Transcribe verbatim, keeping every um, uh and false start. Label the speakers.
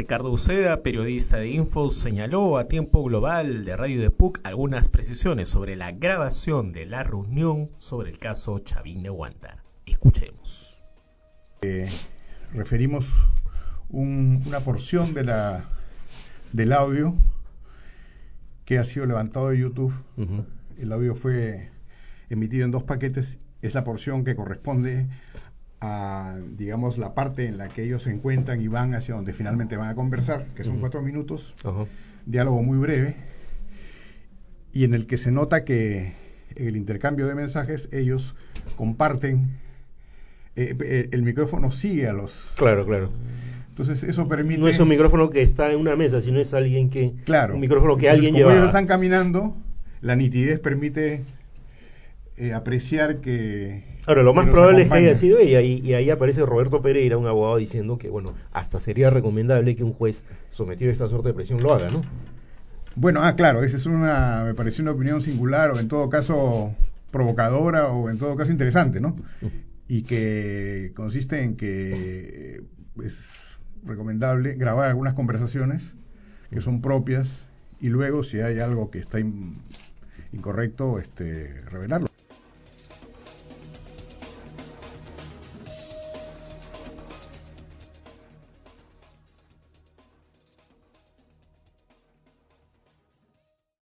Speaker 1: Ricardo Uceda, periodista de Info, señaló a Tiempo Global de Radio de P U C algunas precisiones sobre la grabación de la reunión sobre el caso Chavín de Huántar. Escuchemos.
Speaker 2: Eh, referimos un, una porción de la del audio que ha sido levantado de YouTube. Uh-huh. El audio fue emitido en dos paquetes. Es la porción que corresponde a, digamos, la parte en la que ellos se encuentran y van hacia donde finalmente van a conversar, que son uh-huh. cuatro minutos, uh-huh. diálogo muy breve, y en el que se nota que en el intercambio de mensajes ellos comparten, eh, eh, el micrófono sigue a los...
Speaker 3: Claro, claro.
Speaker 2: Entonces eso permite...
Speaker 3: No es un micrófono que está en una mesa, sino es alguien que...
Speaker 2: Claro.
Speaker 3: Un micrófono que
Speaker 2: Entonces,
Speaker 3: alguien
Speaker 2: como
Speaker 3: lleva...
Speaker 2: ellos están caminando, la nitidez permite eh, apreciar que...
Speaker 3: Ahora, lo más probable acompaña. Es que haya sido ella, y, y ahí aparece Roberto Pereira, un abogado, diciendo que, bueno, hasta sería recomendable que un juez sometido a esta suerte de presión lo haga, ¿no?
Speaker 2: Bueno, ah, claro, esa es una, me pareció una opinión singular, o en todo caso provocadora, o en todo caso interesante, ¿no? Uh-huh. Y que consiste en que es recomendable grabar algunas conversaciones que son propias, y luego, si hay algo que está in, incorrecto, este, revelarlo.